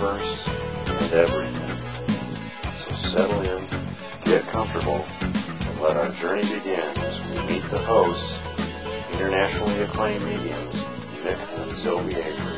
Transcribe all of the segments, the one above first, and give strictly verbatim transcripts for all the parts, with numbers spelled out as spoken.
universe, and everything. So settle in, get comfortable, and let our journey begin as we meet the hosts, internationally acclaimed mediums, Mick and Sylvie Avery.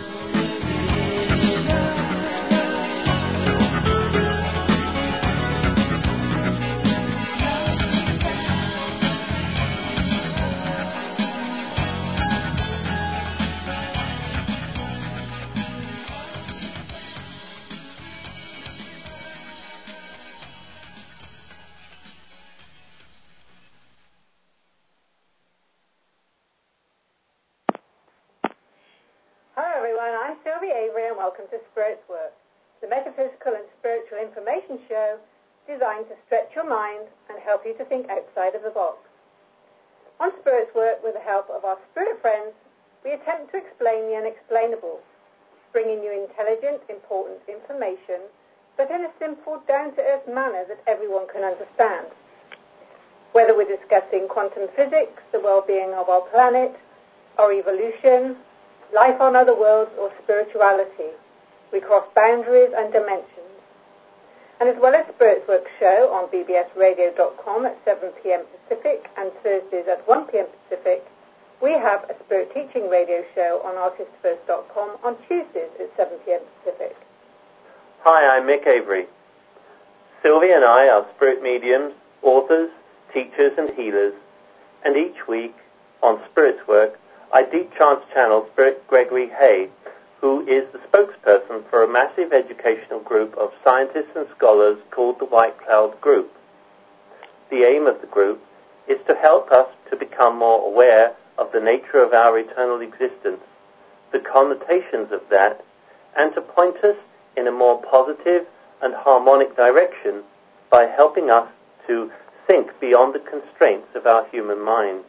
Welcome to Spirit's Work, the metaphysical and spiritual information show designed to stretch your mind and help you to think outside of the box. On Spirit's Work, with the help of our spirit friends, we attempt to explain the unexplainable, bringing you intelligent, important information, but in a simple, down-to-earth manner that everyone can understand. Whether we're discussing quantum physics, the well-being of our planet, our evolution, life on other worlds, or spirituality, we cross boundaries and dimensions. And as well as Spirit's Work show on b b s radio dot com at seven p.m. Pacific and Thursdays at one p.m. Pacific, we have a Spirit Teaching radio show on artist first dot com on Tuesdays at seven p.m. Pacific. Hi, I'm Mick Avery. Sylvie and I are spirit mediums, authors, teachers and healers, and each week on Spirit's Work, I deep trance channel Spirit Gregory Hay, who is the spokesperson for a massive educational group of scientists and scholars called the White Cloud Group. The aim of the group is to help us to become more aware of the nature of our eternal existence, the connotations of that, and to point us in a more positive and harmonic direction by helping us to think beyond the constraints of our human mind.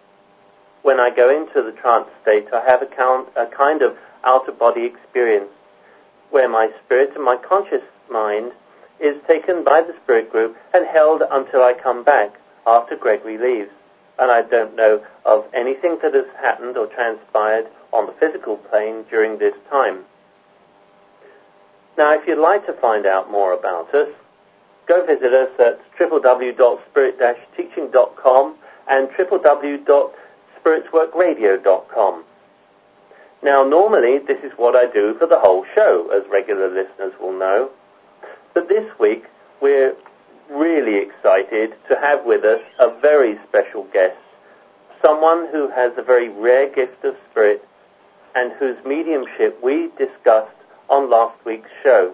When I go into the trance state, I have a, count, a kind of out-of-body experience where my spirit and my conscious mind is taken by the spirit group and held until I come back after Gregory leaves. And I don't know of anything that has happened or transpired on the physical plane during this time. Now, if you'd like to find out more about us, go visit us at w w w dot spirit dash teaching dot com and w w w dot spirits work radio dot com. Now, normally, this is what I do for the whole show, as regular listeners will know. But this week, we're really excited to have with us a very special guest, someone who has a very rare gift of spirit and whose mediumship we discussed on last week's show.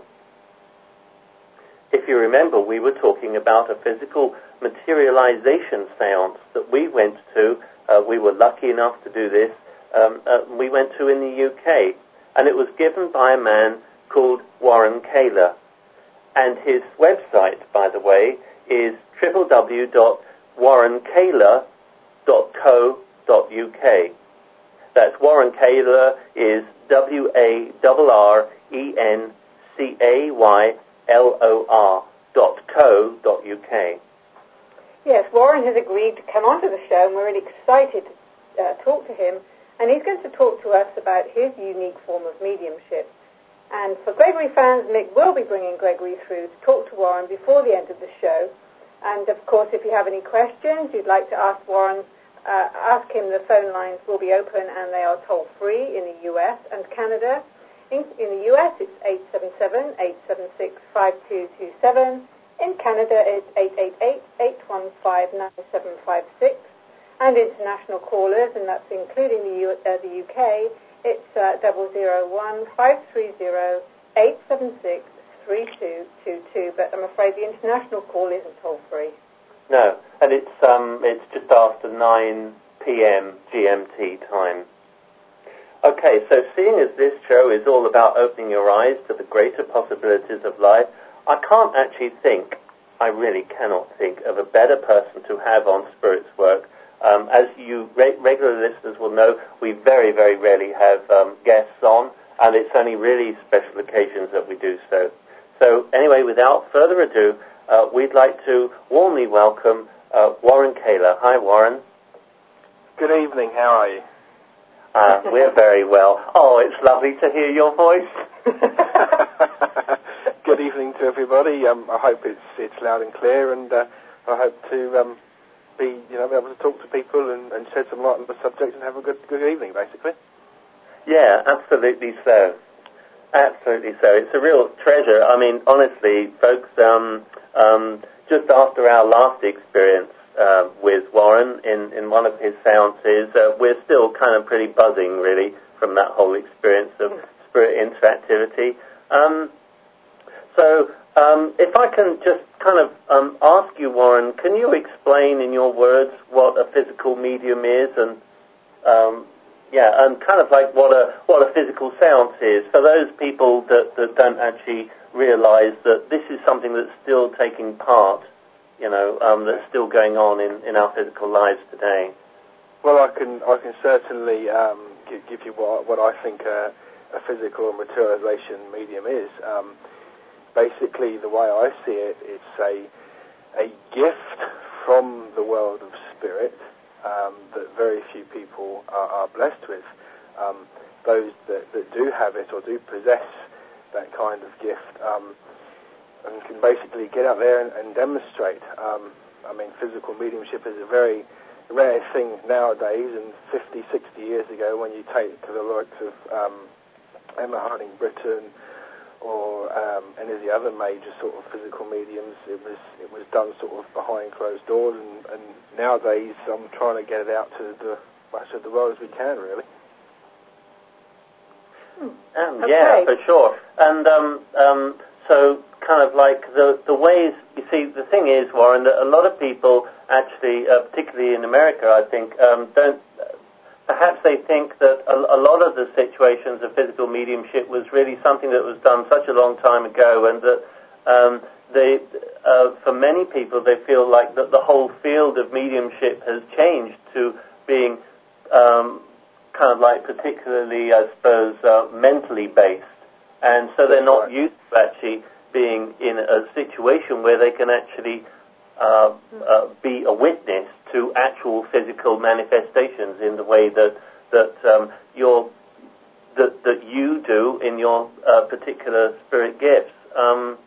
If you remember, we were talking about a physical materialization seance that we went to. Uh, we were lucky enough to do this. Um, uh, we went to in the U K, and it was given by a man called Warren Kaler. And his website, by the way, is w w w dot warren kaler dot co dot u k. That's Warren Kaler is W A R R E N C A Y L O R dot co dot u k. Yes, Warren has agreed to come onto the show, and we're really excited to uh, talk to him. And he's going to talk to us about his unique form of mediumship. And for Gregory fans, Mick will be bringing Gregory through to talk to Warren before the end of the show. And, of course, if you have any questions you'd like to ask Warren, uh, ask him. The phone lines will be open, and they are toll-free in the U S and Canada. In, in the U S, it's eight seven seven, eight seven six, five two two seven. In Canada, it's eight eight eight, eight one five, nine seven five six. And international callers, and that's including the, U- uh, the U K, it's uh, zero zero one, five three zero, eight seven six, three two two two. But I'm afraid the international call isn't toll-free. No, and it's um, it's just after nine p.m. G M T time. Okay, so seeing as this show is all about opening your eyes to the greater possibilities of life, I can't actually think, I really cannot think, of a better person to have on Spirit's Work. Um, as you re- regular listeners will know, we very, very rarely have um, guests on, and it's only really special occasions that we do so. So anyway, without further ado, uh, we'd like to warmly welcome uh, Warren Kaler. Hi, Warren. Good evening. How are you? Uh, we're very well. Oh, it's lovely to hear your voice. evening to everybody. Um, I hope it's it's loud and clear, and uh, I hope to um, be you know be able to talk to people and, and shed some light on the subject and have a good good evening, basically. Yeah, absolutely so. Absolutely so. It's a real treasure. I mean, honestly, folks, um, um, just after our last experience uh, with Warren in, in one of his seances, uh, we're still kind of pretty buzzing, really, from that whole experience of spirit interactivity. Um, so um, if I can just kind of um, ask you, Warren, can you explain in your words what a physical medium is and um, Yeah, and kind of like what a what a physical seance is for those people that, that don't actually realise that this is something that's still taking part, you know, um, that's still going on in, in our physical lives today. Well, I can I can certainly um, give, give you what what I think a, a physical materialisation medium is. Um, basically, the way I see it, it's a a gift from the world of spirit. Um, that very few people are, are blessed with. Um, those that, that do have it or do possess that kind of gift um, and can basically get out there and, and demonstrate. Um, I mean, physical mediumship is a very rare thing nowadays, and fifty, sixty years ago, when you take the likes of um, Emma Harding Britton or um, any of the other major sort of physical mediums, it was it was done sort of behind closed doors, and, and nowadays I'm trying to get it out to the much of the world as we can, really. Hmm. Um, okay. Yeah, for sure. And um, um, so kind of like the the ways, you see, the thing is, Warren, that a lot of people actually, uh, particularly in America, I think, um, don't perhaps they think that a, a lot of the situations of physical mediumship was really something that was done such a long time ago, and that um, they, uh, for many people, they feel like that the whole field of mediumship has changed to being um, kind of like particularly, I suppose, uh, mentally based, and so they're not used to actually being in a situation where they can actually uh, uh, be a witness to actual physical manifestations in the way that that um, your that that you do in your uh, particular spirit gifts. Um,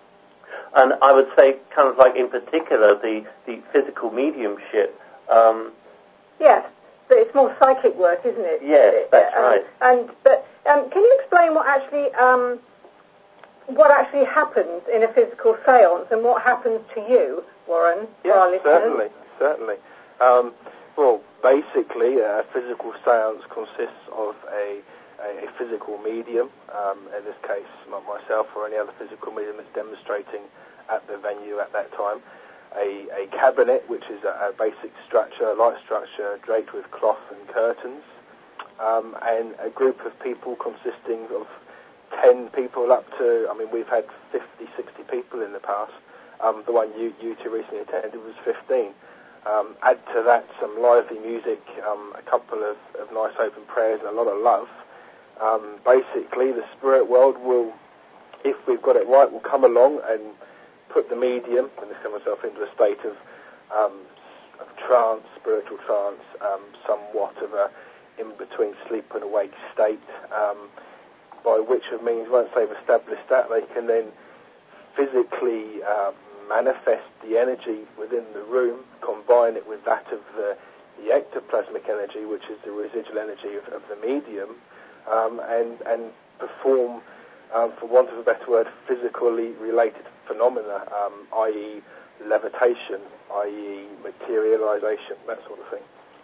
and I would say, kind of like in particular, the the physical mediumship. Um, yes, but it's more psychic work, isn't it? Yes, that's um, right. And but um, can you explain what actually um, what actually happens in a physical séance and what happens to you, Warren? Yeah, for our listeners? certainly. Certainly. Um, well, basically, a physical seance consists of a, a, a physical medium, um, in this case, not myself or any other physical medium that's demonstrating at the venue at that time, a, a cabinet, which is a, a basic structure, a light structure draped with cloth and curtains, um, and a group of people consisting of ten people up to, I mean, we've had fifty, sixty people in the past. Um, the one you, you two recently attended was fifteen. Um, add to that some lively music, um, a couple of, of nice open prayers, and a lot of love. Um, basically, the spirit world will, if we've got it right, will come along and put the medium, and this comes myself into a state of, um, of trance, spiritual trance, um, somewhat of a in-between sleep and awake state, um, by which of means, once they've established that, they can then physically um, manifest the energy within the room, combine it with that of the, the ectoplasmic energy, which is the residual energy of, of the medium, um, and, and perform, um, for want of a better word, physically related phenomena, um, that is levitation, that is materialization, that sort of thing.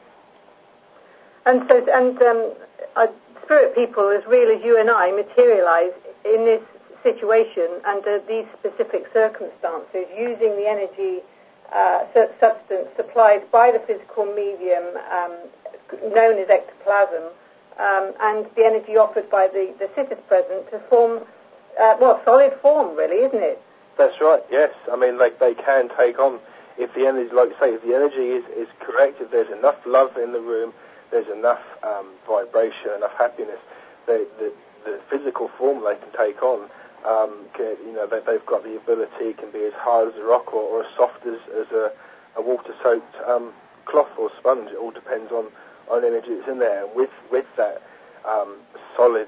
And so, and um, uh, spirit people, as real as you and I, materialize in this situation under these specific circumstances, using the energy uh, substance supplied by the physical medium, um, known as ectoplasm, um, and the energy offered by the, the sitters present to form, uh, well, solid form, really, isn't it? That's right, yes. I mean, like, they can take on, if the energy, like you say, if the energy is, is correct, if there's enough love in the room, there's enough um, vibration, enough happiness, they, the, the physical form they can take on, um, can, you know, they, they've got the ability, it can be as hard as a rock or, or as soft as, as a, a water-soaked um, cloth or sponge. It all depends on, on energy that's in there. And with, with that um, solid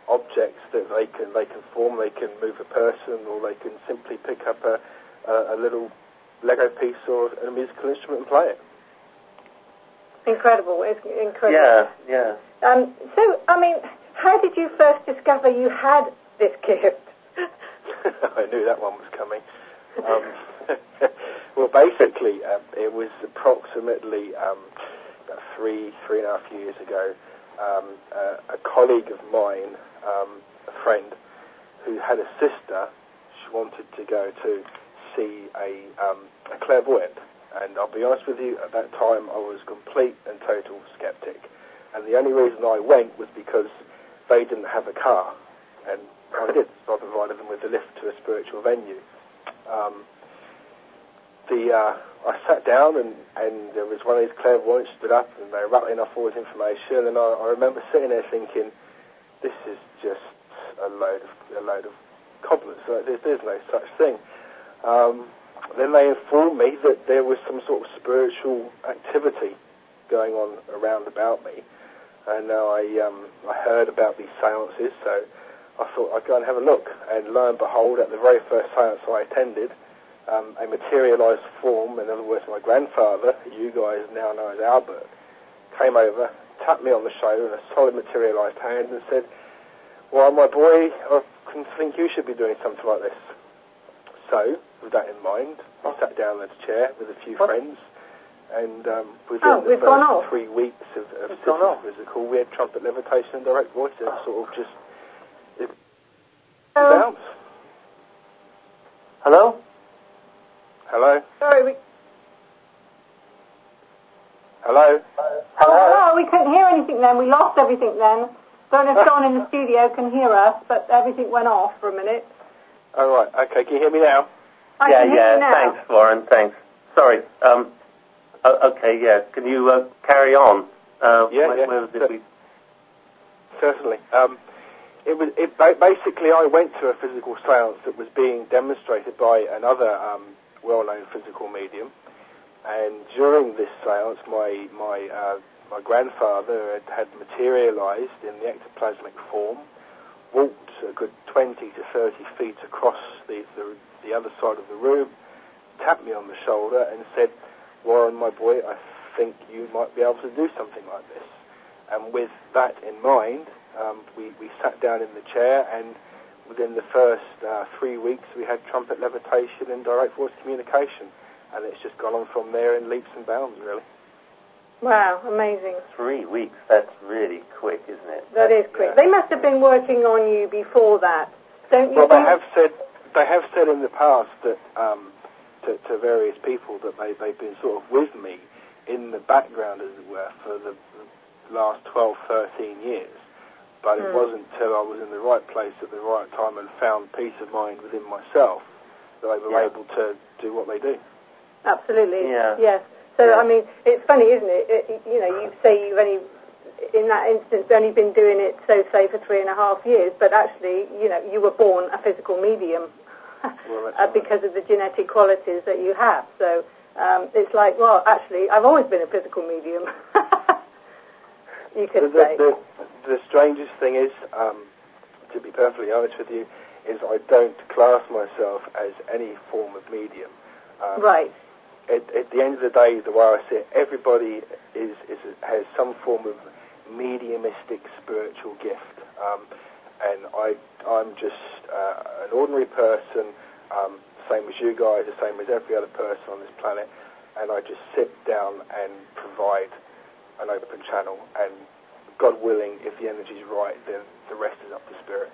objects that they can they can form. They can move a person, or they can simply pick up a, a, a little Lego piece or a musical instrument and play it. Incredible. It's incredible. Yeah, yeah. Um, so, I mean, how did you first discover you had this gift? I knew that one was coming. Um, well, basically, uh, it was approximately um, about three, three and a half years ago. Um, uh, a colleague of mine, um, a friend, who had a sister, she wanted to go to see a, um, a clairvoyant. And I'll be honest with you, at that time I was complete and total skeptic. And the only reason I went was because they didn't have a car. And I did, so I provided them with a lift to a spiritual venue. Um, the uh, I sat down and, and there was one of these clairvoyants stood up and they were rattling off all this information, and I, I remember sitting there thinking, this is just a load of, a load of cobblers. There's, there's no such thing. Um, then they informed me that there was some sort of spiritual activity going on around about me, and I, um, I heard about these seances, so I thought I'd go and have a look. And lo and behold, at the very first seance I attended, um, a materialised form, in other words, my grandfather, who you guys now know as Albert, came over, tapped me on the shoulder in a solid materialised hand and said, well, my boy, I think you should be doing something like this. So, with that in mind, I sat down in a chair with a few what? friends, and um, within oh, the first three weeks of, of sitting physical, we had trumpet levitation and direct voice, and sort of just it Hello? bounce. Hello? Hello? Sorry, we... Hello? Oh, hello, we couldn't hear anything then. We lost everything then. Don't know if John in the studio can hear us, but everything went off for a minute. Oh, right. Okay, can you hear me now? I yeah, can hear yeah, you now. Thanks, Warren, thanks. Sorry. Um, uh, okay, yeah. Can you uh, carry on? Uh, yeah, where, yeah. Where was it C- we... Certainly. Um, it was it, basically, I went to a physical seance that was being demonstrated by another um, well-known physical medium, and during this seance, my my uh, my grandfather had, had materialised in the ectoplasmic form, walked a good twenty to thirty feet across the, the the other side of the room, tapped me on the shoulder and said, Warren, my boy, I think you might be able to do something like this. And with that in mind, um, we, we sat down in the chair, and within the first uh, three weeks we had trumpet levitation and direct voice communication, and it's just gone on from there in leaps and bounds, really. Wow, amazing. Three weeks, that's really quick, isn't it? That is quick. Yeah. They must have been working on you before that, don't you Well, think? they have said they have said in the past that um, to, to various people that they, they've been sort of with me in the background, as it were, for the last twelve, thirteen years. But mm. it wasn't until I was in the right place at the right time and found peace of mind within myself that they were yeah. able to do what they do. Absolutely. Yeah. Yes. So, yeah. I mean, it's funny, isn't it? it? You know, you say you've only, in that instance, only been doing it, so say, for three and a half years, but actually, you know, you were born a physical medium well, uh, because of the genetic qualities that you have. So um, it's like, well, actually, I've always been a physical medium. You could the, say. The, the, the strangest thing is, um, to be perfectly honest with you, is I don't class myself as any form of medium. Um, right. At, at the end of the day, the way I see it, everybody is, is has some form of mediumistic spiritual gift, um, and I, I'm just uh, an ordinary person, um, same as you guys, the same as every other person on this planet, and I just sit down and provide an open channel, and God willing, if the energy's right, then the rest is up to spirit.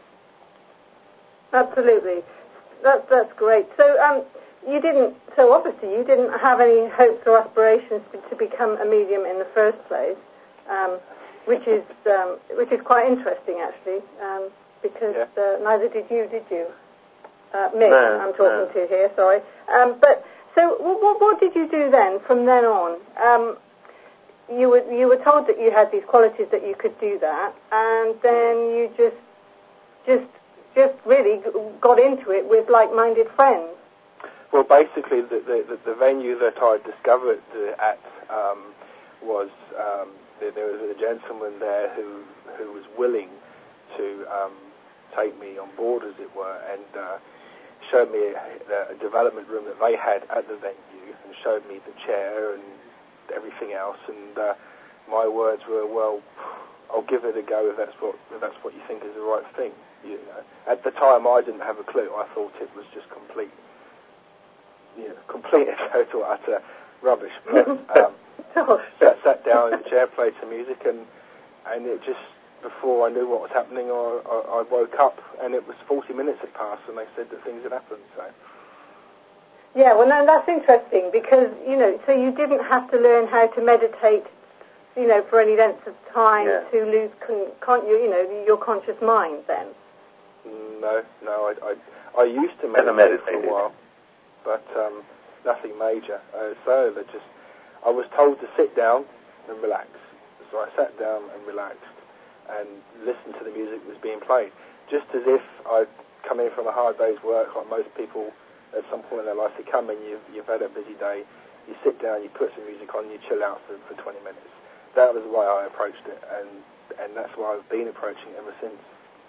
Absolutely. That, that's great. So, um, you didn't, so obviously you didn't have any hopes or aspirations to, to become a medium in the first place, um, which is um, which is quite interesting, actually, um, because yeah. uh, neither did you, did you? Uh, Mick, no, I'm talking no. to here, sorry. Um, but, so what, what, what did you do then, from then on? Um, you were you were told that you had these qualities that you could do that, and then you just just just really got into it with like-minded friends. Well, basically, the, the, the venue that I discovered at um, was um, there, there was a gentleman there who who was willing to um, take me on board, as it were, and uh, showed me a, a development room that they had at the venue, and showed me the chair and everything else. And uh, my words were, well, I'll give it a go if that's what if that's what you think is the right thing. You know, at the time I didn't have a clue. I thought it was just complete, you know, complete and total utter rubbish. But um, sat, sat down in the chair, played some music, and and it just, before I knew what was happening, I, I, I woke up, and it was forty minutes had passed, and they said that things had happened. So. Yeah, well, no, that's interesting because, you know, so you didn't have to learn how to meditate, you know, for any length of time yeah. to lose, con, con, you know, your conscious mind then. No, no, I, I, I used to meditate for a while, but um, nothing major. Uh, so that just, I was told to sit down and relax. So I sat down and relaxed and listened to the music that was being played, just as if I'd come in from a hard day's work, like most people at some point in their life. They come in, you've, you've had a busy day, you sit down, you put some music on, you chill out for, for twenty minutes. That was the way I approached it, and, and that's why I've been approaching it ever since.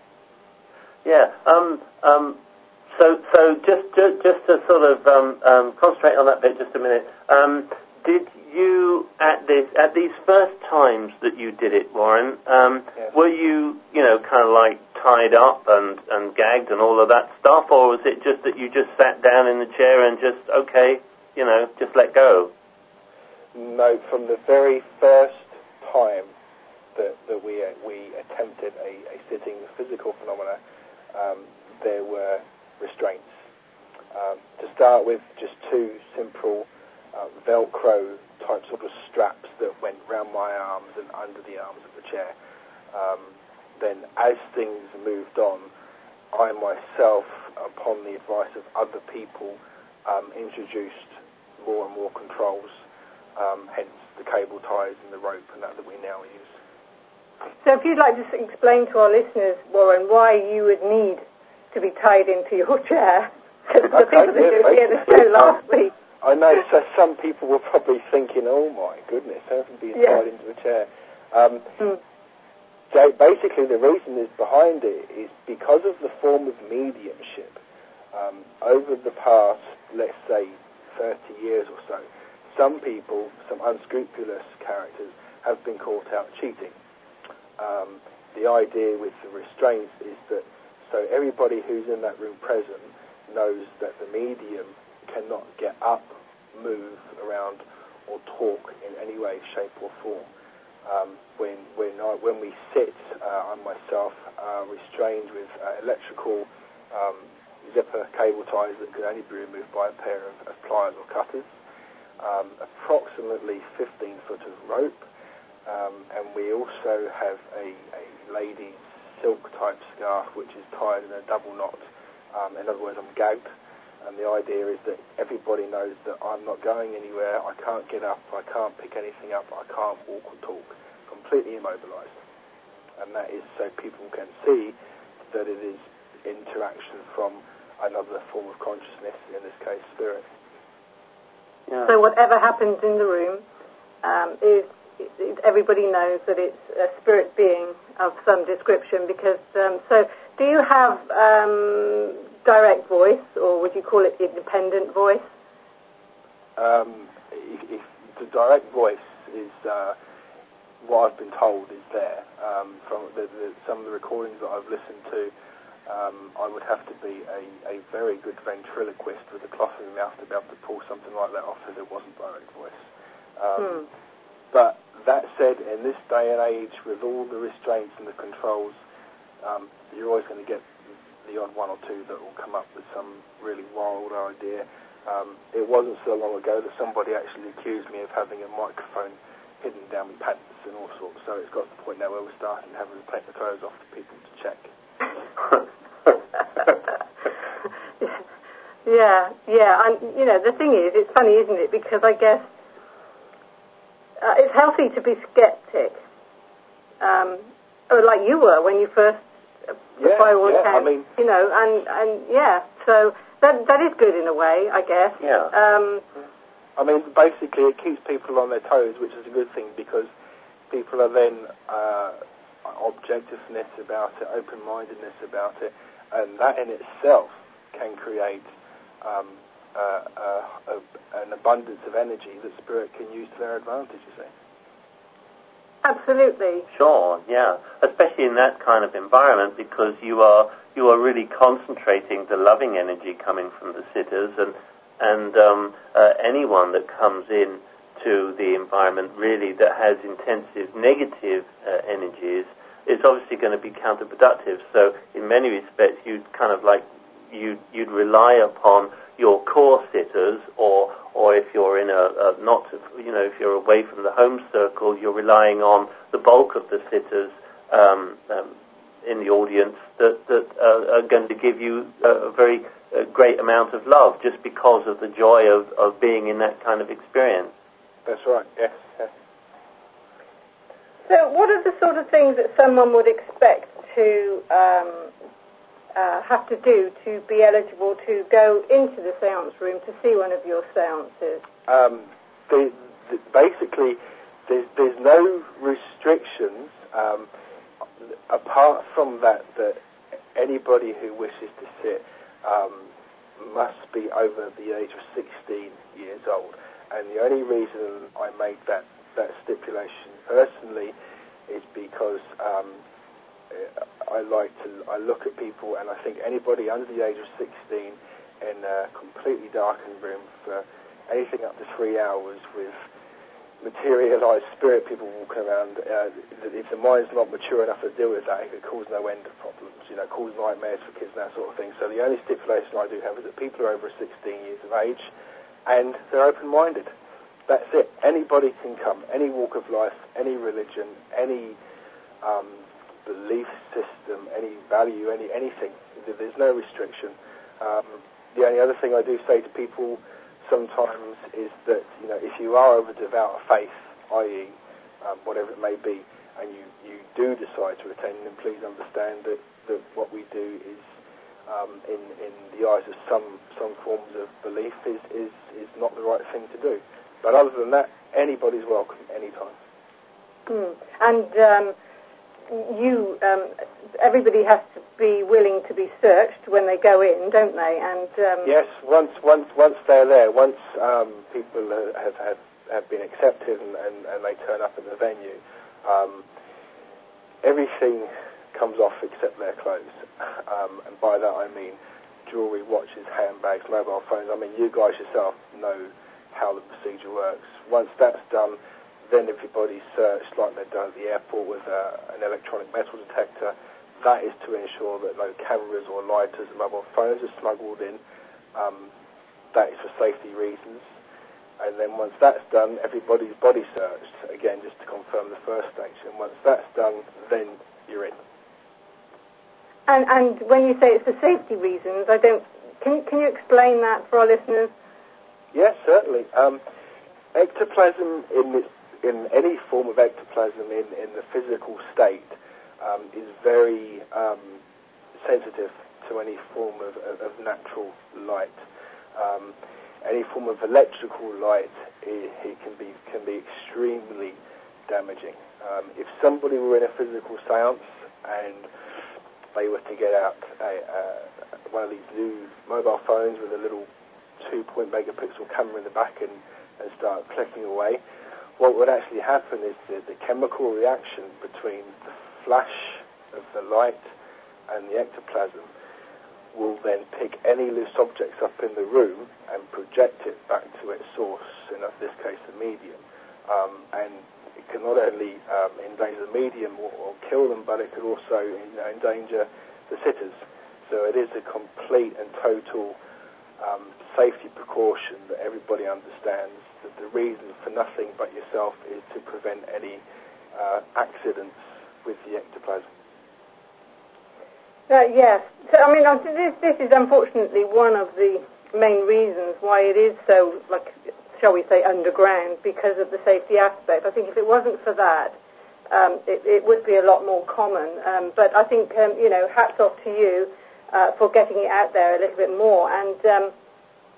Yeah. Um. Um. So, so just, just, just to sort of um, um, concentrate on that bit just a minute. Um. Did you at this at these first times that you did it, Warren? Um. Yes. Were you, you know, kind of like tied up and, and gagged and all of that stuff, or was it just that you just sat down in the chair and just okay, you know, just let go? No. From the very first time that that we uh, we attempted a, a sitting physical phenomena, um, there were restraints. Um, to start with, just two simple uh, Velcro type sort of straps that went round my arms and under the arms of the chair. Um, then, as things moved on, I myself, upon the advice of other people, um, introduced more and more controls. Um, hence the cable ties and the rope and that that we now use. So if you'd like to explain to our listeners, Warren, why you would need to be tied into your chair, because the okay, people that didn't hear the show last week. I know, so some people were probably thinking, oh my goodness, how can being yeah. tied into a chair? Um, mm. So basically the reason is behind it is because of the form of mediumship. Um, over the past, let's say, thirty years or so, some people, some unscrupulous characters, have been caught out cheating. Um, the idea with the restraints is that so everybody who's in that room present knows that the medium cannot get up, move around, or talk in any way, shape, or form. Um, when when I, when we sit, uh, I myself uh, restrained with uh, electrical um, zipper cable ties that could only be removed by a pair of, of pliers or cutters. Um, approximately fifteen foot of rope, um, and we also have a, a lady's silk type scarf which is tied in a double knot. Um, in other words, I'm gagged, and the idea is that everybody knows that I'm not going anywhere, I can't get up, I can't pick anything up, I can't walk or talk, completely immobilized. And that is so people can see that it is interaction from another form of consciousness, in this case spirit. Yeah. So whatever happens in the room um, is, is everybody knows that it's a spirit being of some description. Because um, so, do you have um, direct voice, or would you call it independent voice? Um, if, if the direct voice is uh, what I've been told is there um, from the, the, some of the recordings that I've listened to. Um, I would have to be a, a very good ventriloquist with a cloth in the mouth to be able to pull something like that off if it wasn't direct voice. Um, hmm. But that said, in this day and age, with all the restraints and the controls, um, you're always going to get the odd one or two that will come up with some really wild idea. Um, it wasn't so long ago that somebody actually accused me of having a microphone hidden down my pants and all sorts, so it's got to the point now where we're starting having to take the clothes off to people to check. yeah, yeah, and you know the thing is, it's funny, isn't it? Because I guess uh, it's healthy to be skeptic, um, or like you were when you first uh, yeah, firewall yeah, came, I mean, you know, and and yeah, so that that is good in a way, I guess. Yeah. Um, I mean, basically, it keeps people on their toes, which is a good thing because people are then uh, objectiveness about it, open-mindedness about it, and that in itself can create um, uh, uh, a, an abundance of energy that spirit can use to their advantage, you see. Absolutely. Sure, yeah. Especially in that kind of environment, because you are you are really concentrating the loving energy coming from the sitters, and and um, uh, anyone that comes in to the environment really that has intensive negative uh, energies is obviously going to be counterproductive. So in many respects, you'd kind of like you you'd rely upon your core sitters, or or if you're in a, a not, you know, if you're away from the home circle, you're relying on the bulk of the sitters um, um, in the audience that, that uh, are going to give you a very a great amount of love just because of the joy of, of being in that kind of experience. That's right, yes, yes. So what are the sort of things that someone would expect to um, uh, have to do to be eligible to go into the seance room to see one of your seances? Um, the, the, basically, there's, there's no restrictions um, apart from that that anybody who wishes to sit um, must be over the age of sixteen years old. And the only reason I make that, that stipulation personally is because um, I like to I look at people, and I think anybody under the age of sixteen in a completely darkened room for anything up to three hours with materialized spirit people walking around, uh, if the mind's not mature enough to deal with that, it could cause no end of problems, you know, cause nightmares for kids and that sort of thing. So the only stipulation I do have is that people are over sixteen years of age and they're open-minded. That's it. Anybody can come, any walk of life, any religion, any um, belief system, any value, any anything. There's no restriction. Um, the only other thing I do say to people sometimes is that, you know, if you are of a devout faith, that is, um, whatever it may be, and you, you do decide to attend, then please understand that, that what we do is, um, in, in the eyes of some, some forms of belief, is, is, is not the right thing to do. But other than that, anybody's welcome anytime. Mm. And um, you, um, everybody has to be willing to be searched when they go in, don't they? And um, yes, once once once they're there, once um, people have, have have been accepted and, and, and they turn up at the venue, um, everything comes off except their clothes. Um, and by that I mean jewellery, watches, handbags, mobile phones. I mean, you guys yourself know how the procedure works. Once that's done, then everybody's searched like they're done at the airport with uh, an electronic metal detector. That is to ensure that no cameras or lighters and mobile phones are smuggled in. Um, that is for safety reasons. And then once that's done, everybody's body searched, again, just to confirm the first stage. And once that's done, then you're in. And, and when you say it's for safety reasons, I don't. Can, can you explain that for our listeners? Yes, certainly. Um, ectoplasm in its in any form of ectoplasm in, in the physical state um, is very um, sensitive to any form of, of, of natural light. Um, any form of electrical light, it, it can be can be extremely damaging. Um, if somebody were in a physical seance and they were to get out a, uh, one of these new mobile phones with a little two point megapixel camera in the back and, and start clicking away, what would actually happen is the, the chemical reaction between the flash of the light and the ectoplasm will then pick any loose objects up in the room and project it back to its source, in this case the medium. Um, and it can not only um, endanger the medium or, or kill them, but it could also, you know, endanger the sitters. So it is a complete and total um, safety precaution that everybody understands, that the reason for nothing but yourself is to prevent any uh, accidents with the ectoplasm. Uh, yes. So, I mean, this, this is unfortunately one of the main reasons why it is so, like, shall we say, underground, because of the safety aspect. I think if it wasn't for that, um, it, it would be a lot more common. Um, but I think, um, you know, hats off to you uh, for getting it out there a little bit more. And, um,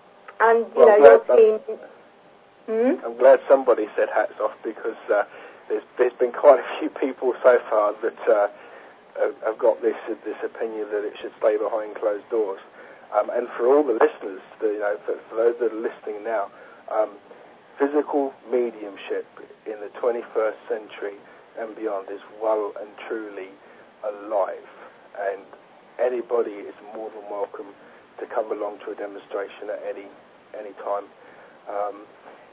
and you well, know, your team... Hmm? I'm glad somebody said hats off, because uh, there's, there's been quite a few people so far that uh, have got this this opinion that it should stay behind closed doors. Um, and for all the listeners, the, you know, for, for those that are listening now, um, physical mediumship in the twenty-first century and beyond is well and truly alive. And anybody is more than welcome to come along to a demonstration at any any time. Um,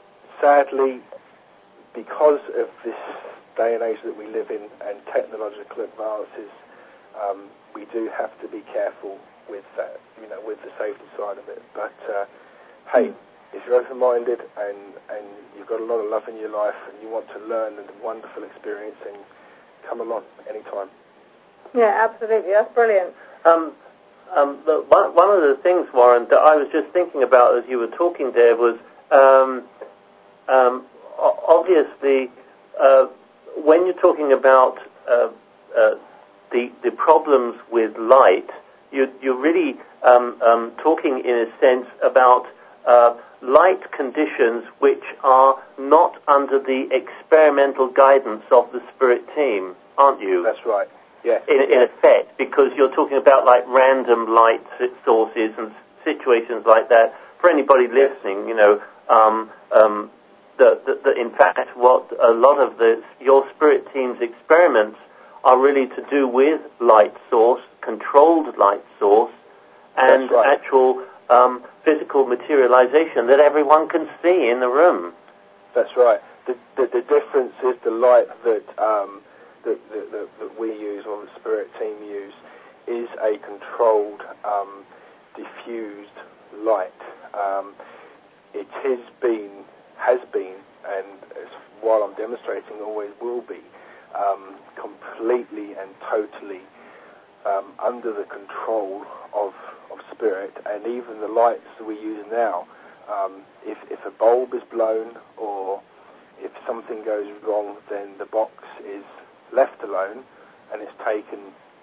sadly, because of this day and age that we live in and technological advances, um, we do have to be careful with that, you know, with the safety side of it. But uh, hey, if you're open-minded and, and you've got a lot of love in your life and you want to learn and a wonderful experience, then come along anytime. Yeah, absolutely. That's brilliant. Um, um, the, one, one of the things, Warren, that I was just thinking about as you were talking there was um, um, obviously uh, when you're talking about uh, uh, the the problems with light, you, you're really um, um, talking in a sense about uh, light conditions which are not under the experimental guidance of the Spirit team, aren't you? That's right. Yes. In, in effect, because you're talking about like random light sources and situations like that. For anybody listening, you know, um, um, the, the, the, in fact, what a lot of the your Spirit team's experiments are really to do with light source, controlled light source, and right. actual um, physical materialization that everyone can see in the room. That's right. The, the, the difference is the light that, um, that, that, that, that we use, or the Spirit team use, is a controlled, um, diffused light. Um, it has been, has been, and as, while I'm demonstrating, always will be, um, completely and totally um, under the control of, of Spirit. And even the lights that we use now, um, if, if a bulb is blown or if something goes wrong, then the box is left alone and it's taken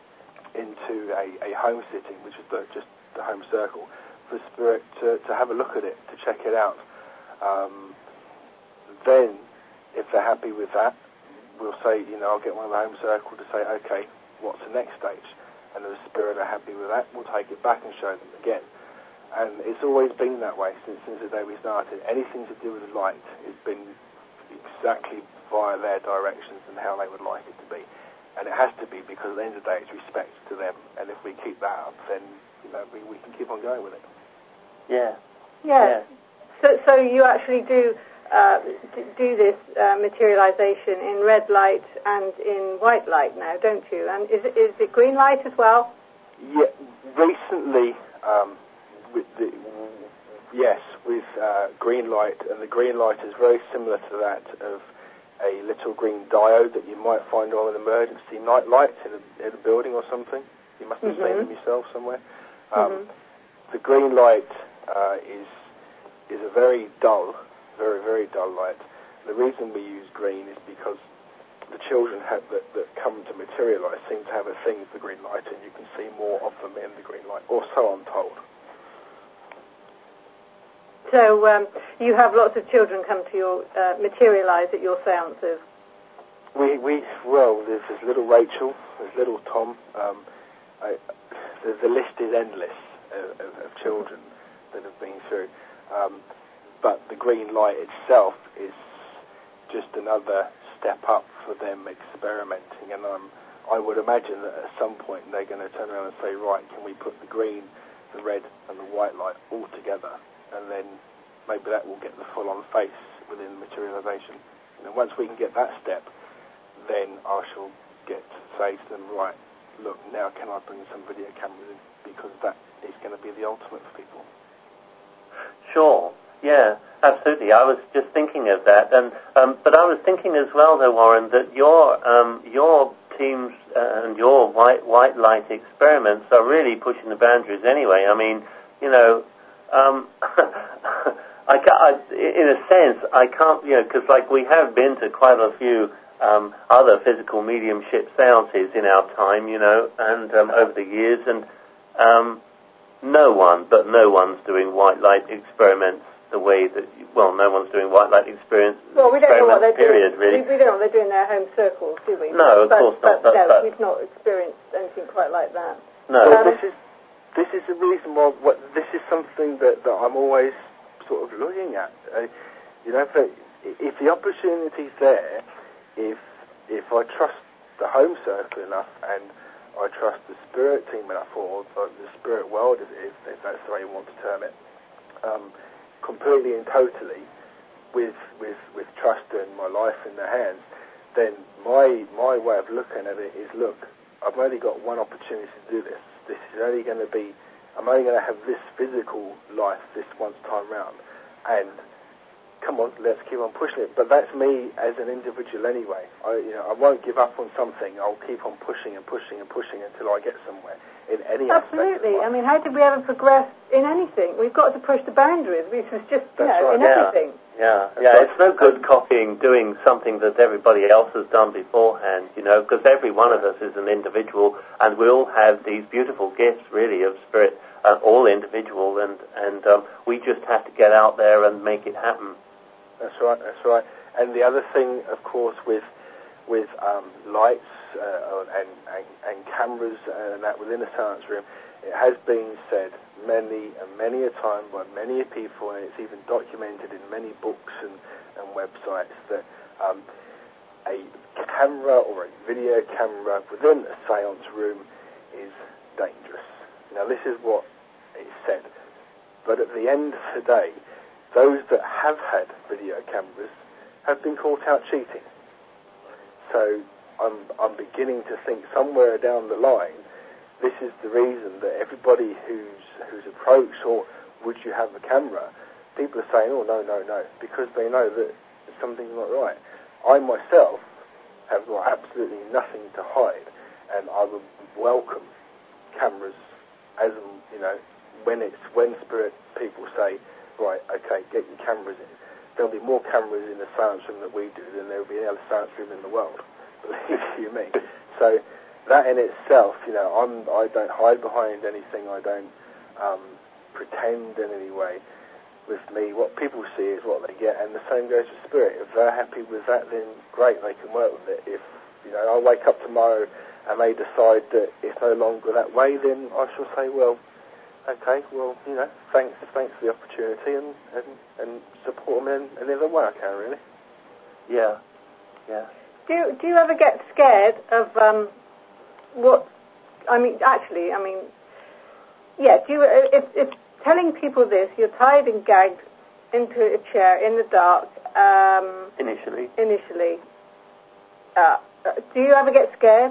into a, a home sitting, which is the, just the home circle, for Spirit to, to have a look at it, to check it out. Um, then, if they're happy with that, we'll say, you know, I'll get one of the home circle to say, okay, what's the next stage? And if the Spirit are happy with that, we'll take it back and show them again. And it's always been that way since, since the day we started. Anything to do with light has been exactly via their directions and how they would like it to be. And it has to be, because at the end of the day, it's respect to them. And if we keep that up, then, you know, we, we can keep on going with it. Yeah. Yeah. yeah. So, so you actually do uh, do this uh, materialization in red light and in white light now, don't you? And is it, is it green light as well? Yeah. Recently, um, with the, yes, with uh, green light, and the green light is very similar to that of a little green diode that you might find on an emergency night light in a, in a building or something. You must have mm-hmm. seen them yourself somewhere. Um, mm-hmm. The green light uh, is is a very dull, very, very dull light. The reason we use green is because the children have, that, that come to materialize seem to have a thing for green light, and you can see more of them in the green light, or so I'm told. So um, you have lots of children come to your, uh, materialize at your seances? We, we well, there's, there's little Rachel, there's little Tom. Um, I, the, the list is endless of, of, of children that have been through. Um, but the green light itself is just another step up for them experimenting. And um, I would imagine that at some point they're going to turn around and say, right, can we put the green, the red, and the white light all together? And then maybe that will get the full-on face within materialization. And then once we can get that step, then I shall get to say to them, right, look, now can I bring some video cameras in? Because that is going to be the ultimate for people. Sure. Yeah, absolutely. I was just thinking of that, and um, but I was thinking as well, though, Warren, that your um, your teams uh, and your white white light experiments are really pushing the boundaries. Anyway, I mean, you know, um, I, can't, I in a sense I can't, you know, because like we have been to quite a few um, other physical mediumship seances in our time, you know, and um, over the years, and. Um, No one, but no one's doing white light experiments the way that, well, no one's doing white light experience. Well, we don't know what they're period, doing. Really. We, we don't know what they're doing in their home circles, do we? No, of but, course not. But, But, no, but we've not experienced anything quite like that. No. Well, Um, this is this is the reason why. What, this is something that, that I'm always sort of looking at. Uh, you know, if, if the opportunity's there, if if I trust the home circle enough and I trust the spirit team enough, or the spirit world, if, if that's the way you want to term it, um, completely and totally, with with with trust and my life in their hands, then my my way of looking at it is, look, I've only got one opportunity to do this. This is only going to be, I'm only going to have this physical life this once time round, and come on, let's keep on pushing it. But that's me as an individual anyway. I, you know, I won't give up on something. I'll keep on pushing and pushing and pushing until I get somewhere in any Absolutely. aspect of life. I mean, how did we ever progress in anything? We've got to push the boundaries, which is just, you That's know, right. in Yeah. everything. Yeah, That's yeah. right. It's no good copying, doing something that everybody else has done beforehand, you know, because every one of us is an individual, and we all have these beautiful gifts, really, of spirit, uh, all individual, and and um, we just have to get out there and make it happen. That's right, that's right. And the other thing, of course, with with um, lights uh, and, and, and cameras and that within a science room, it has been said many and many a time by many people, and it's even documented in many books and, and websites, that um, a camera or a video camera within a seance room is dangerous. Now, this is what is said, but at the end of the day, those that have had video cameras have been caught out cheating. So I'm, I'm beginning to think somewhere down the line, this is the reason that everybody who's who's approached, or would you have a camera, people are saying, oh, no, no, no, because they know that something's not right. I myself have got absolutely nothing to hide, and I would welcome cameras as, you know, when it's when spirit people say, right, okay, get your cameras in. There'll be more cameras in the science room that we do than there will be any other science room in the world, believe you me. So that in itself, you know, I'm, I don't hide behind anything. I don't um, pretend in any way. With me, what people see is what they get, and the same goes for spirit. If they're happy with that, then great, they can work with it. If, you know, I wake up tomorrow and they decide that it's no longer that way, then I shall say, well, okay, well, you know, thanks, thanks for the opportunity, and, and, and support them in any other way I can, really. Yeah, yeah. Do you, do you ever get scared of um, what, I mean, actually, I mean, yeah, do you, if, if telling people this, you're tied and gagged into a chair in the dark, um, Initially. initially, uh, do you ever get scared?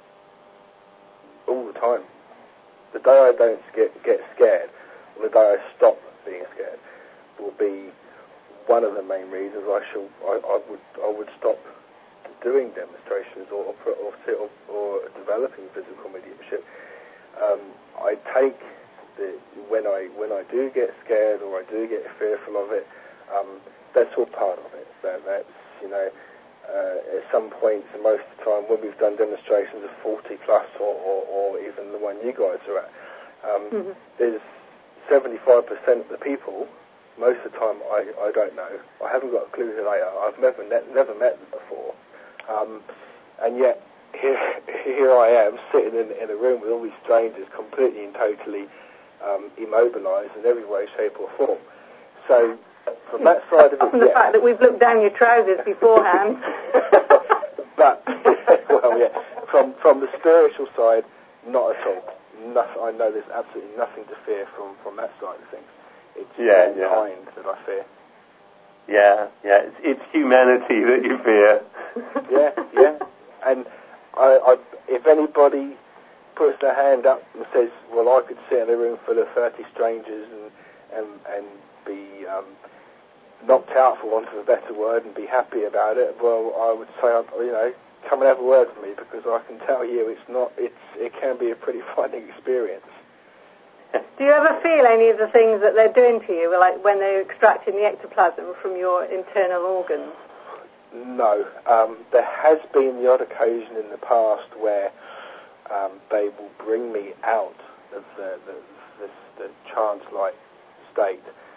All the time. The day I don't get, get scared, or the day I stop being scared, will be one of the main reasons I shall I, I would I would stop doing demonstrations or or, or, or developing physical mediumship. Um, I take the when I when I do get scared or I do get fearful of it, um, that's all part of it. That that's you know. Uh, at some points, and most of the time, when we've done demonstrations of forty plus, or, or, or even the one you guys are at, um, mm-hmm. there's seventy-five percent of the people. Most of the time, I, I don't know. I haven't got a clue who they are. I've never net, never met them before, um, and yet here here I am sitting in, in a room with all these strangers, completely and totally um, immobilised in every way, shape, or form. So. From that side of it, from the yeah. fact that we've looked down your trousers beforehand. But, well, yeah, from from the spiritual side, not at all. Nothing, I know there's absolutely nothing to fear from, from that side of things. It's yeah, mankind yeah. that I fear. Yeah, yeah, it's, it's humanity that you fear. Yeah, yeah. And I, I, if anybody puts their hand up and says, well, I could sit in a room full of thirty strangers and, and, and be... Um, knocked out, for want of a better word, and be happy about it, well, I would say, you know, come and have a word with me, because I can tell you it's not, it's, it can be a pretty frightening experience. Do you ever feel any of the things that they're doing to you, like when they're extracting the ectoplasm from your internal organs? No. Um, there has been the odd occasion in the past where um, they will bring me out of the, the, the, the trance-like state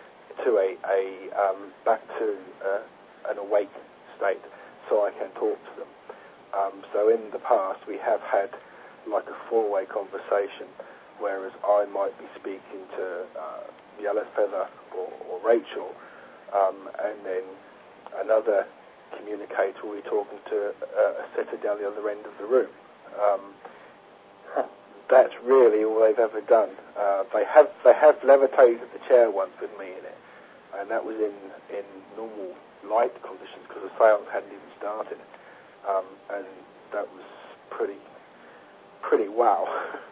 to a, a um, back to uh, an awake state, so I can talk to them. Um, so in the past, we have had like a four-way conversation, whereas I might be speaking to uh, Yellow Feather or, or Rachel, um, and then another communicator will be talking to uh, a setter down the other end of the room. Um, that's really all they've ever done. Uh, they have they have levitated the chair once with me in it, and that was in, in normal light conditions because the seance hadn't even started, um, and that was pretty pretty wow.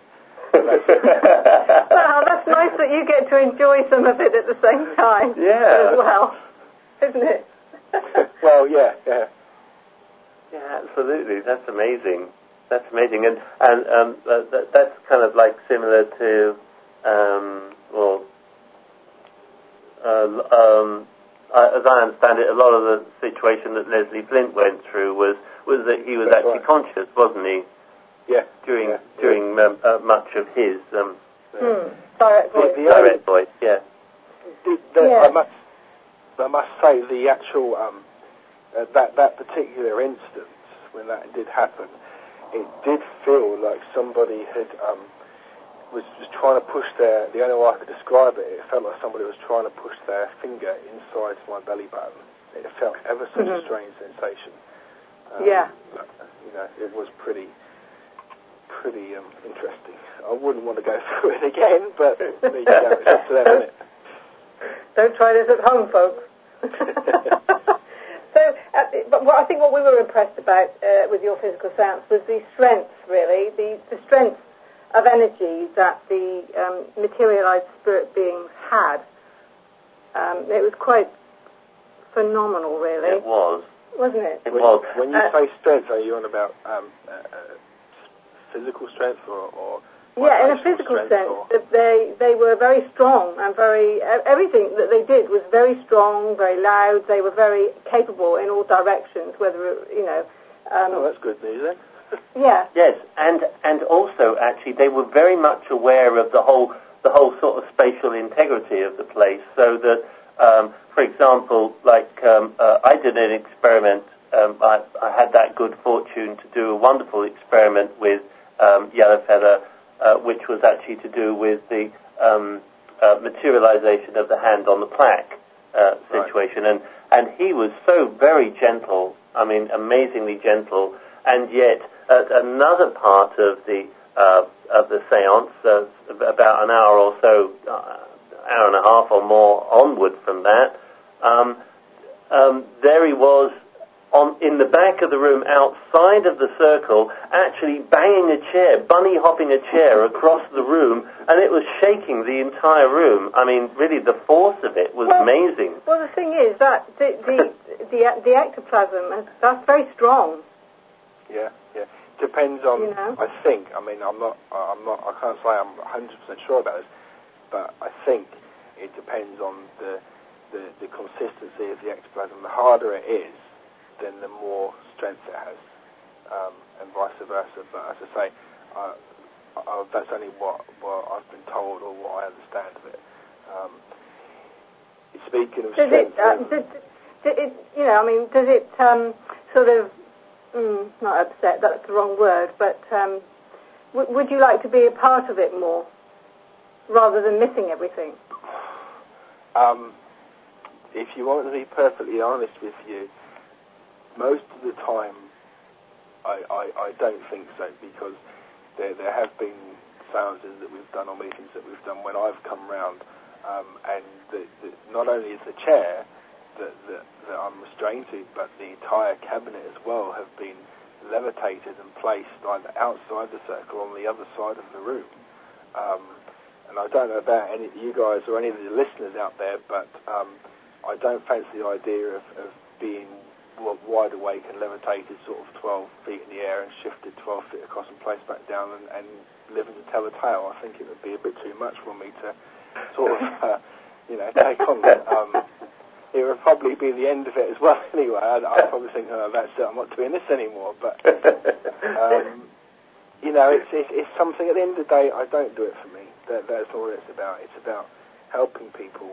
Well, that's nice that you get to enjoy some of it at the same time. Yeah. As well, isn't it? Well, yeah, yeah. Yeah, absolutely. That's amazing. That's amazing, and and um, uh, that, that's kind of like similar to, um, well, uh, um, I, as I understand it, a lot of the situation that Leslie Flint went through was was that he was That's actually right. conscious, wasn't he? Yeah. During yeah, during yeah. Um, uh, much of his um, Hmm. Direct voice. The, the direct voice. Yeah. The, the, Yeah. I must, I must say, the actual um, uh, that that particular instance when that did happen, it did feel like somebody had um, was, was trying to push their. The only way I could describe it, it felt like somebody was trying to push their finger inside my belly button. It felt ever such Mm-hmm. a strange sensation. Um, Yeah. but, you know, it was pretty. Pretty um, interesting. I wouldn't want to go through it again, but there you go. It's up to them, isn't it? Don't try this at home, folks. So, uh, but what I think what we were impressed about uh, with your physical seance was the strength, really, the, the strength of energy that the um, materialized spirit beings had. Um, it was quite phenomenal, really. It was. Wasn't it? It When, was. when you Uh, say strength, are you on about um, uh, uh, physical strength or, or Yeah, in a vibrational physical strength, sense, or? that they they were very strong and very e- everything that they did was very strong, very loud. They were very capable in all directions. Whether you know, um, Oh, that's good news then. yeah, Yes, and and also actually they were very much aware of the whole the whole sort of spatial integrity of the place. So that, um, for example, like um, uh, I did an experiment. Um, I, I had that good fortune to do a wonderful experiment with um, Yellow Feather, uh, which was actually to do with the um, uh, materialization of the hand on the plaque uh, situation, Right. and and he was so very gentle. I mean, amazingly gentle, and yet at another part of the uh, of the séance, uh, about an hour or so, uh, hour and a half or more onward from that, um, um, there he was on in the back of the room, outside of the circle, actually banging a chair, bunny hopping a chair across the room, and it was shaking the entire room. I mean, really, the force of it was well, amazing. Well, the thing is that the the the, the ectoplasm that's very strong. Yeah, yeah. Depends on. You know? I think. I mean, I'm not. I'm not. I can't say I'm one hundred percent sure about this, but I think it depends on the the, the consistency of the ectoplasm. The harder it is, then the more strength it has, um, and vice versa. But as I say, uh, uh, that's only what, what I've been told or what I understand of it. Um, speaking of Does strength, it, uh, um, does, does it, you know, I mean, does it um, sort of, mm, not upset, that's the wrong word, but um, w- would you like to be a part of it more, rather than missing everything? um, if you want to be perfectly honest with you, most of the time, I, I, I don't think so, because there there have been seances that we've done or meetings that we've done when I've come round, um, and the, the, not only is the chair that, that, that I'm restrained to, but the entire cabinet as well have been levitated and placed either outside the circle on the other side of the room. Um, and I don't know about any of you guys or any of the listeners out there, but um, I don't fancy the idea of, of being wide awake and levitated sort of twelve feet in the air and shifted twelve feet across and placed back down and, and living to tell a tale. I think it would be a bit too much for me to sort of, uh, you know, take on that. Um, it would probably be the end of it as well anyway. I'd, I'd probably think, oh, that's it, I'm not doing this anymore. But, um, you know, it's, it's, it's something, at the end of the day, I don't do it for me. That, that's all it's about. It's about helping people in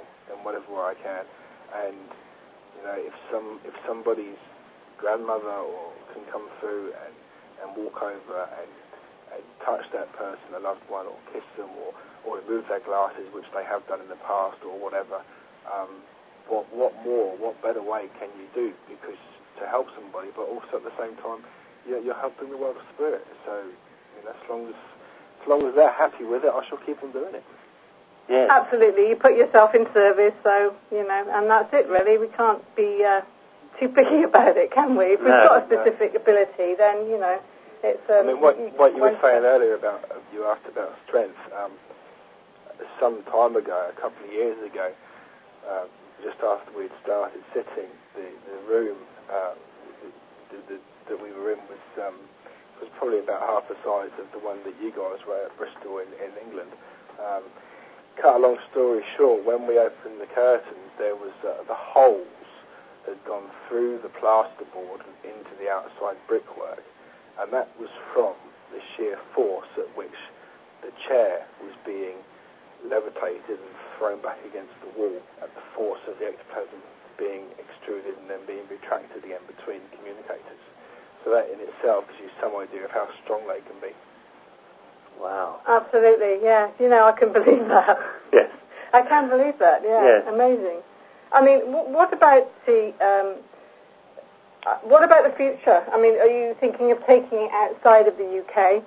whatever way I can. And you know, if some if somebody's grandmother or can come through and, and walk over and, and touch that person, a loved one, or kiss them, or, or remove their glasses, which they have done in the past, or whatever, um, what what more, what better way can you do? Because to help somebody, but also at the same time, you're, you're helping the world of spirit. So, you know, as long as as long as they're happy with it, I shall keep on doing it. Yes. Absolutely. You put yourself in service, so, you know, and that's it, really. We can't be uh, too picky about it, can we? If we've No, got a specific no. ability, then, you know, it's... Um, I mean, what, you, what you were saying step. earlier about, uh, you asked about strength, um, some time ago, a couple of years ago, uh, just after we'd started sitting, the, the room uh, the, the, that we were in was um, was probably about half the size of the one that you guys were at Bristol in, in England. Um, cut a long story short, when we opened the curtains, there was uh, the holes had gone through the plasterboard and into the outside brickwork, and that was from the sheer force at which the chair was being levitated and thrown back against the wall, at the force of the ectoplasm being extruded and then being retracted again between communicators. So that in itself gives you some idea of how strong they can be. Wow. Absolutely, yeah. You know, I can believe that. Yes. I can believe that, yeah. Yes. Amazing. I mean, w- what about the... Um, uh, what about the future? I mean, are you thinking of taking it outside of the U K?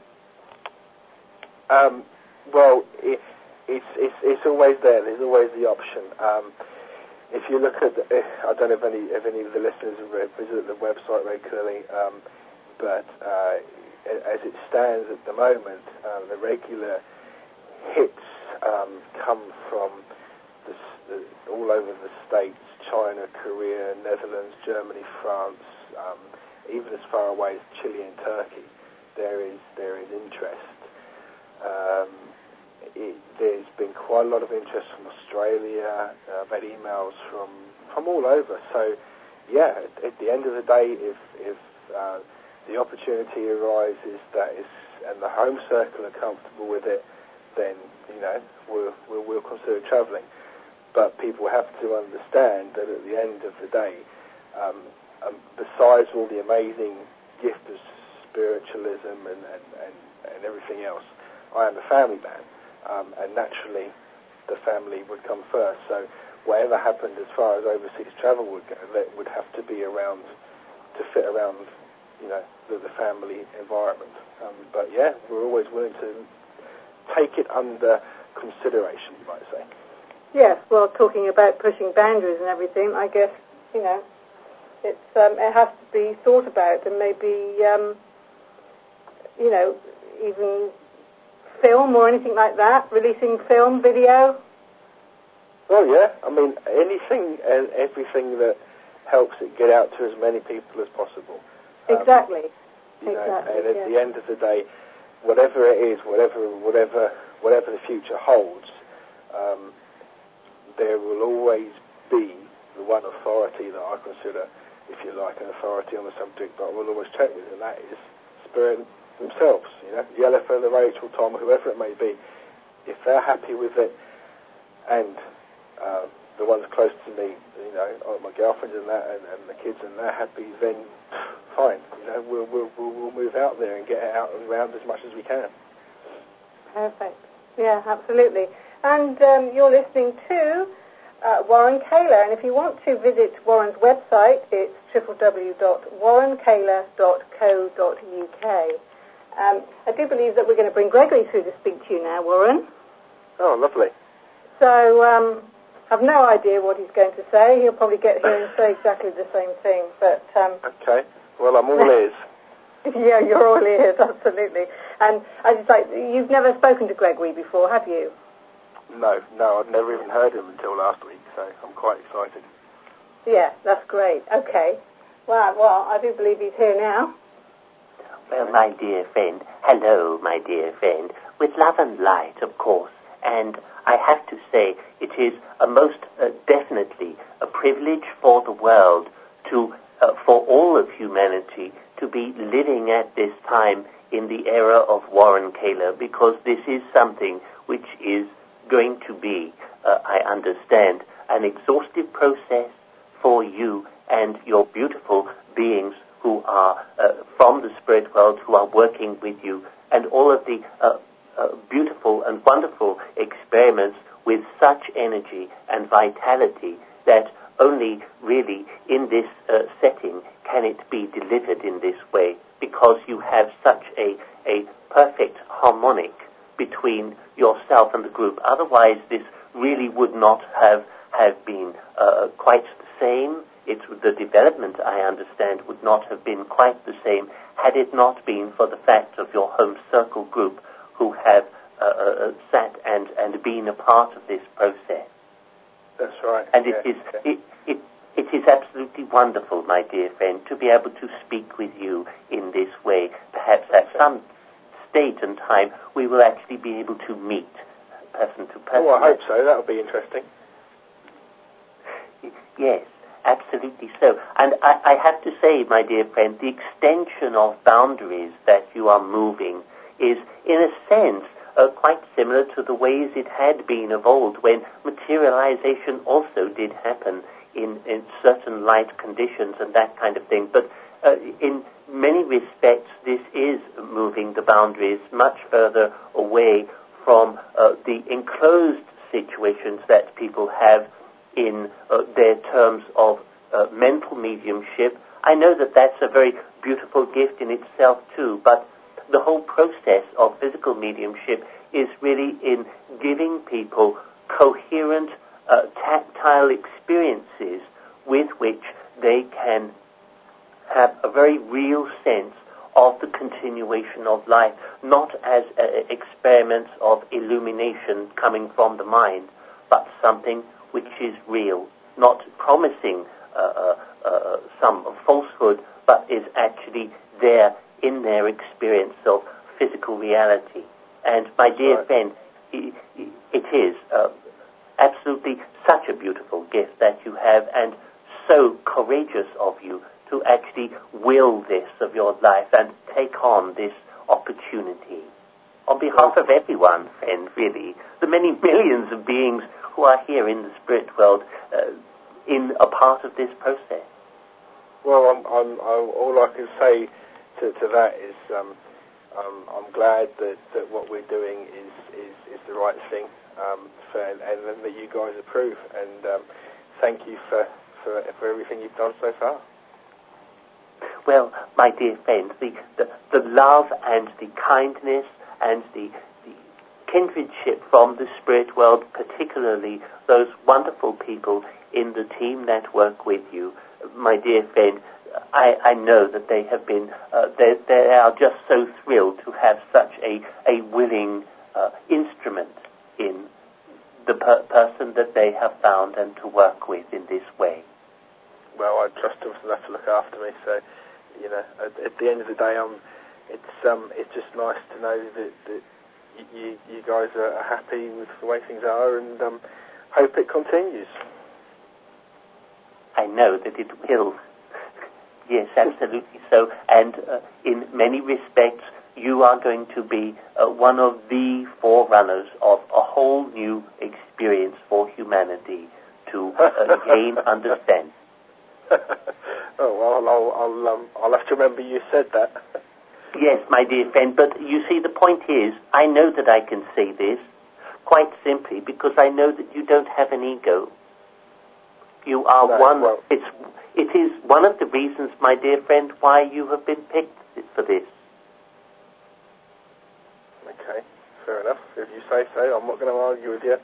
Um, well, it, it's, it's, it's always there. There's always the option. Um, if you look at... The, I don't know if any, if any of the listeners have visited the website regularly, um, but... Uh, as it stands at the moment, uh, the regular hits um, come from the, the, all over the States, China, Korea, Netherlands, Germany, France, um, even as far away as Chile and Turkey. There is there is interest. Um, it, there's been quite a lot of interest from Australia. Uh, I've had emails from from all over. So, yeah, at, at the end of the day, if if uh, the opportunity arises that is, and the home circle are comfortable with it, then, you know, we'll, we'll, we'll consider travelling. But people have to understand that at the end of the day, um, um, besides all the amazing gift of spiritualism and, and, and, and everything else, I am a family man, um, and naturally the family would come first. So whatever happened as far as overseas travel would go, that would have to be around, to fit around, you know, the, the family environment. Um, but yeah, we're always willing to take it under consideration, you might say. Yes, well, talking about pushing boundaries and everything, I guess, you know, it's um, it has to be thought about, and maybe, um, you know, even film or anything like that, releasing film, video. Well, yeah, I mean, anything and everything that helps it get out to as many people as possible. Um, exactly. You know, exactly. and at yeah. the end of the day, whatever it is, whatever, whatever, whatever the future holds, um, there will always be the one authority that I consider, if you like, an authority on the subject that I will always check with, and that is Spirit themselves. You know, the Elephant, the Rachel, Tom, whoever it may be, if they're happy with it, and uh, the ones close to me, you know, my girlfriend and that, and, and the kids, and they're happy, then fine. You know, we'll, we'll we'll move out there and get it out and around as much as we can. Perfect. Yeah, absolutely. And um, you're listening to uh, Warren Kaler, and if you want to visit Warren's website, it's w w w dot warren kaler dot co dot u k. Um, I do believe that we're going to bring Gregory through to speak to you now, Warren. Oh, lovely. So, um, I've no idea what he's going to say. He'll probably get here and say exactly the same thing. But um, okay. Well, I'm all ears. Yeah, you're all ears, absolutely. And I just like, you've never spoken to Gregory before, have you? No, no, I'd never even heard him until last week, so I'm quite excited. Yeah, that's great. Okay. Well, well, I do believe he's here now. Well, my dear friend, hello, my dear friend, with love and light, of course. And I have to say, it is a most uh, definitely a privilege for the world to, uh, for all of humanity, to be living at this time in the era of Warren Kaler, because this is something which is going to be, uh, I understand, an exhaustive process for you and your beautiful beings who are uh, from the spirit world, who are working with you, and all of the uh, uh, beautiful and wonderful experiments with such energy and vitality that only really in this uh, setting can it be delivered in this way, because you have such a, a perfect harmonic between yourself and the group. Otherwise, this really would not have, have been uh, quite the same. It, the development, I understand, would not have been quite the same had it not been for the fact of your home circle group who have uh, uh, sat and, and been a part of this process. That's right. And yeah, it is yeah. it, it it is absolutely wonderful, my dear friend, to be able to speak with you in this way. Perhaps at some state and time we will actually be able to meet person to person. Oh, I hope so. That would be interesting. Yes, absolutely so. And I, I have to say, my dear friend, the extension of boundaries that you are moving is, in a sense, Uh, quite similar to the ways it had been of old, when materialization also did happen in, in certain light conditions and that kind of thing. But uh, in many respects, this is moving the boundaries much further away from uh, the enclosed situations that people have in uh, their terms of uh, mental mediumship. I know that that's a very beautiful gift in itself too, but the whole process of physical mediumship is really in giving people coherent, uh, tactile experiences with which they can have a very real sense of the continuation of life, not as uh, experiments of illumination coming from the mind, but something which is real, not promising uh, uh, uh, some falsehood, but is actually there in their experience of physical reality. And my dear right. friend, it, it is uh, absolutely such a beautiful gift that you have, and so courageous of you to actually will this of your life and take on this opportunity. On behalf of everyone, friend, really, the many millions of beings who are here in the spirit world uh, in a part of this process. Well, I'm, I'm, I'm, all I can say to, to that is um, um, I'm glad that, that what we're doing is, is, is the right thing, um, for, and, and that you guys approve. And um, thank you for, for, for everything you've done so far. Well, my dear friends, the, the, the love and the kindness and the, the kindredship from the spirit world, particularly those wonderful people in the team that work with you, my dear friend, I, I know that they have been, uh, they, they are just so thrilled to have such a, a willing uh, instrument in the per- person that they have found and to work with in this way. Well, I trust them enough to look after me, so, you know, at, at the end of the day, um, it's um, it's just nice to know that, that you, you guys are happy with the way things are, and um, hope it continues. I know that it will. Yes, absolutely so. And uh, in many respects, you are going to be uh, one of the forerunners of a whole new experience for humanity to uh, gain understanding. Oh, well, I'll, I'll, um, I'll have to remember you said that. Yes, my dear friend, but you see, the point is, I know that I can say this quite simply because I know that you don't have an ego. You are no, one. Well, it's it is one of the reasons, my dear friend, why you have been picked for this. Okay, fair enough. If you say so, I'm not going to argue with you.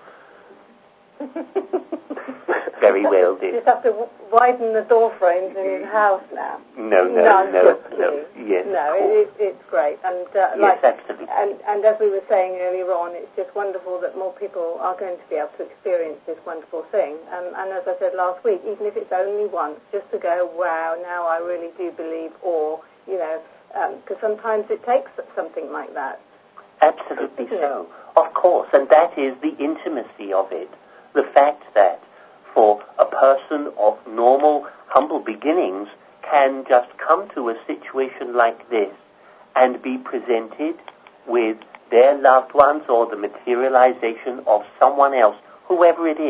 Very well, dear. You just have to w- widen the door frames in his house now. No, no, no, no, no. Yes, no, it, it's great, and uh, yes, like, absolutely. and and as we were saying earlier on, it's just wonderful that more people are going to be able to experience this wonderful thing. Um, and as I said last week, even if it's only once, just to go, wow, now I really do believe, or you know, because um, sometimes it takes something like that. Absolutely so, of course, and that is the intimacy of it. The fact that for a person of normal, humble beginnings can just come to a situation like this and be presented with their loved ones or the materialization of someone else, whoever it is.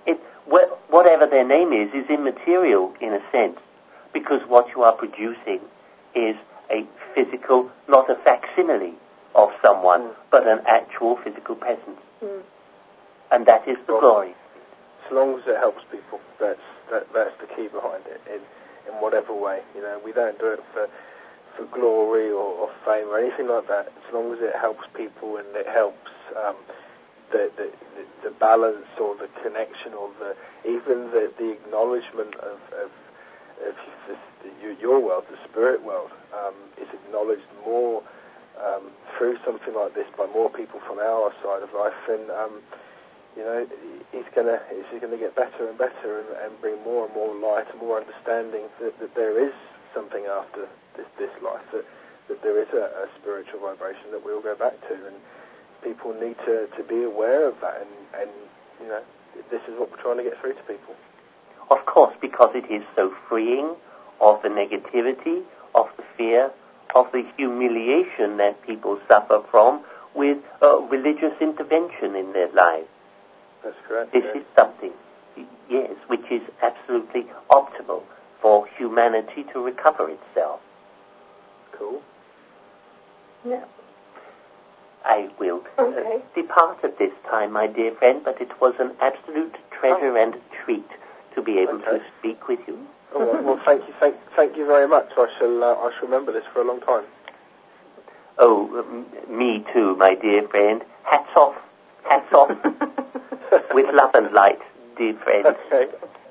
it, wh- whatever their name is, is immaterial in a sense, because what you are producing is a physical, not a facsimile of someone, mm. but an actual physical presence. Mm. And that is the well, glory. As long as it helps people, that's that, that's the key behind it, in, in whatever way. You know, we don't do it for for glory or, or fame or anything like that. As long as it helps people and it helps um, the, the the balance or the connection or the even the, the acknowledgement of, of, of the, your world, the spirit world, um, is acknowledged more um, through something like this by more people from our side of life, and um, you know, it's gonna it's gonna get better and better and, and bring more and more light and more understanding that, that there is something after this this life, that that there is a, a spiritual vibration that we all go back to, and people need to, to be aware of that, and, and you know, this is what we're trying to get through to people. Of course, because it is so freeing of the negativity, of the fear, of the humiliation that people suffer from with uh, religious intervention in their lives. That's correct. This yeah. is something, yes, which is absolutely optimal for humanity to recover itself. Cool. Yeah. I will okay. uh, depart at this time, my dear friend, but it was an absolute treasure oh. and treat to be able okay. to speak with you. Oh, well, well, thank you, thank, thank you very much. I shall, uh, I shall remember this for a long time. Oh, um, me too, my dear friend. Hats off, hats off, with love and light, dear friend. Okay.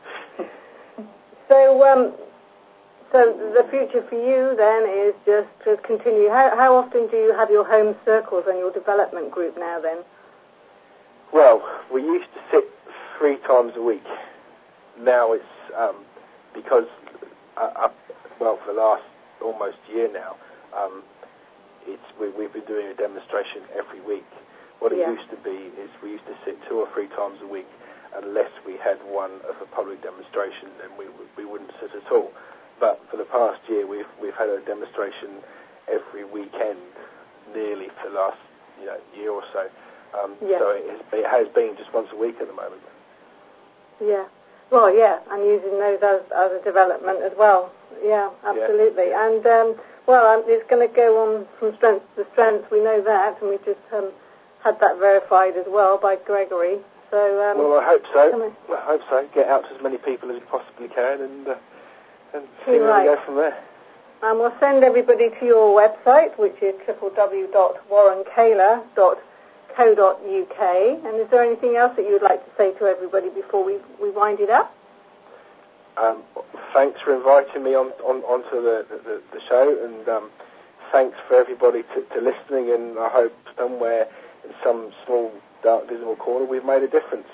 So, um, so the future for you then is just to continue. How, how often do you have your home circles and your development group now then? Well, we used to sit three times a week. Now it's, um, because, uh, uh, well, for the last almost year now, um, it's we, we've been doing a demonstration every week. What it yeah. used to be is we used to sit two or three times a week, unless we had one of a public demonstration, then we we wouldn't sit at all. But for the past year, we've we've had a demonstration every weekend, nearly for the last you know year or so. Um, yeah. So it, is, it has been just once a week at the moment. Yeah. Well, yeah, and using those as, as a development as well. Yeah, absolutely. Yeah. And, um, well, um, it's going to go on from strength to strength. We know that, and we just um, had that verified as well by Gregory. So, um, well, I hope so. I hope so. Get out to as many people as you possibly can, and, uh, and see where right. we go from there. And we'll send everybody to your website, which is w w w dot warren kaler dot co dot u k. And is there anything else that you would like to say to everybody before we, we wind it up? Um, thanks for inviting me on, on onto the, the, the show, and um, thanks for everybody to, to listening, and I hope somewhere in some small dark visible corner we've made a difference.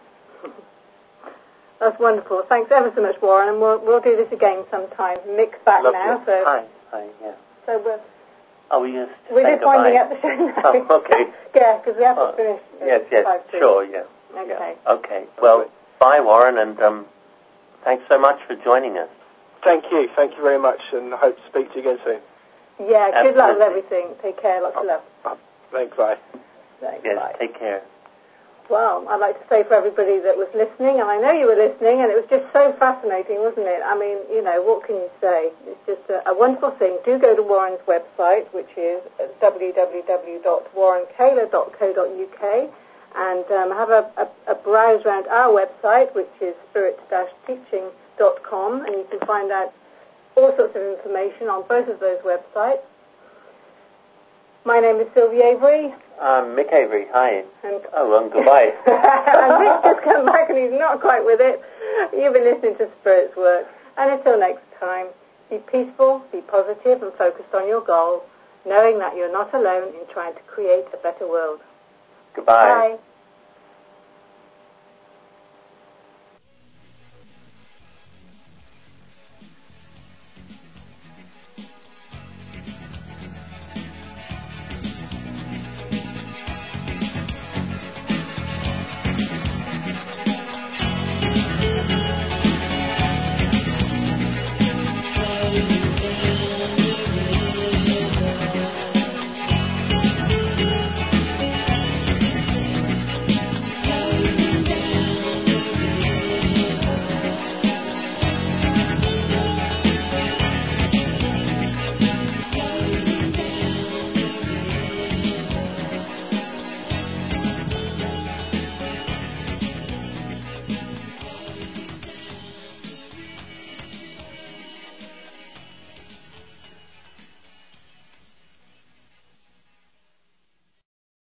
That's wonderful. Thanks ever so much, Warren, and we'll we'll do this again sometime. Mick's back Lovely. now, so hi, hi, yeah. So we're oh, we just we're just winding up the show now. Oh, okay. Yeah, because we have to oh, finish. Uh, yes, yes, sure, yeah. Okay. Yeah. Okay. Well, bye, Warren, and um, thanks so much for joining us. Thank you, thank you very much, and I hope to speak to you again soon. Yeah. Absolutely. Good luck with everything. Take care. Lots oh, of love. Oh, thanks. Bye. Thanks, yes. Bye. Take care. Well, I'd like to say for everybody that was listening, and I know you were listening, and it was just so fascinating, wasn't it? I mean, you know, what can you say? It's just a, a wonderful thing. Do go to Warren's website, which is w w w dot warren kaler dot co dot u k, and um, have a, a, a browse around our website, which is spirit dash teaching dot com, and you can find out all sorts of information on both of those websites. My name is Sylvia Avery. Um, Mick Avery, hi. And oh, and goodbye. and Mick's just come back and he's not quite with it. You've been listening to Spirit's Work. And until next time, be peaceful, be positive and focused on your goal, knowing that you're not alone in trying to create a better world. Goodbye. Bye.